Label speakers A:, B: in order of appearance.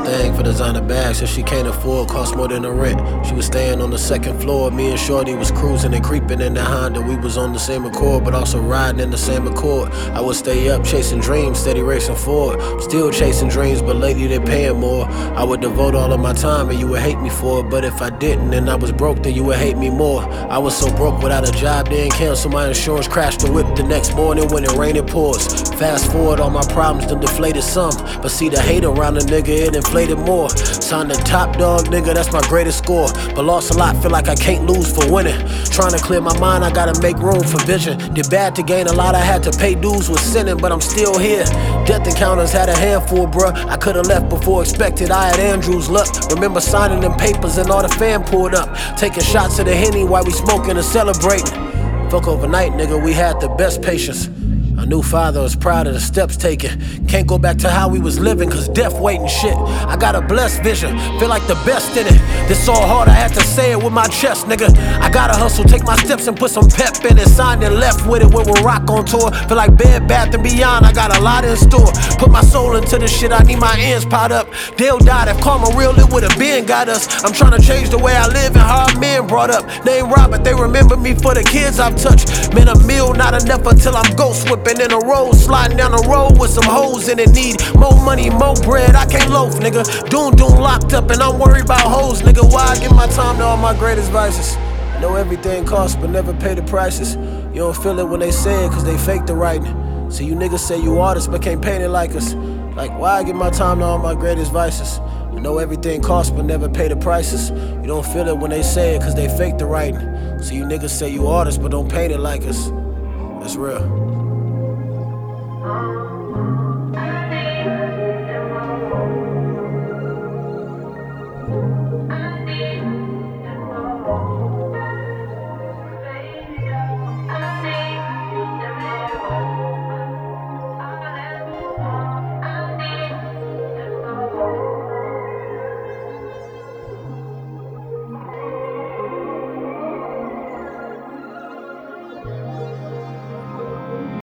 A: thing for designer bags that she can't afford, cost more than the rent. She was staying on the second floor, me and Shorty was cruising and creeping in the Honda. We was on the same accord, but also riding in the same accord. I would stay up chasing dreams, steady racing forward. Still chasing dreams, but lately they paying more. I would devote all of my time and you would hate me for it, but if I didn't and I was broke, then you would hate me more. I was so broke without a job, then cancel my insurance, crashed the whip the next morning when it rained and pours. Fast forward, all my problems done deflated some, but see the hate around the nigga, it inflated more. Signed the top dog, nigga, that's my greatest score, but lost a lot, feel like I can't lose for winning. Trying to clear my mind, I gotta make room for vision. Did bad to gain a lot, I had to pay dues with sinning, but I'm still here. Death encounters had a handful, bruh. I could've left before expected, I had Andrew's luck. Remember signing them papers and all the fam pulled up, taking shots of the Henny while we smoking and celebrating. Fuck overnight, nigga, we had the best patience. A new father was proud of the steps taken. Can't go back to how we was living, cause death waiting shit. I got a blessed vision, feel like the best in it. This all hard, I had to say it with my chest, nigga. I gotta hustle, take my steps and put some pep in it. Signed and left with it when we rock on tour. Feel like Bed Bath & Beyond, I got a lot in store. Put my soul into this shit, I need my ends piled up. Dale died, if karma real, it would've been got us. I'm trying to change the way I live and how I'm men brought up. Name Robert, they remember me for the kids I've touched. Man, a meal not enough until I'm ghost whipping in a road, sliding down the road with some hoes in it. Need more money, more bread, I can't loaf, nigga. Doom locked up and I'm worried about hoes, nigga. Why I give my time to all my greatest vices? I know everything costs, but never pay the prices. You don't feel it when they say it, cause they fake the writing. So you niggas say you artists, but can't paint it like us. Like, why I give my time to all my greatest vices? I know everything costs, but never pay the prices. You don't feel it when they say it, cause they fake the writing. So you niggas say you artists, but don't paint it like us. That's real.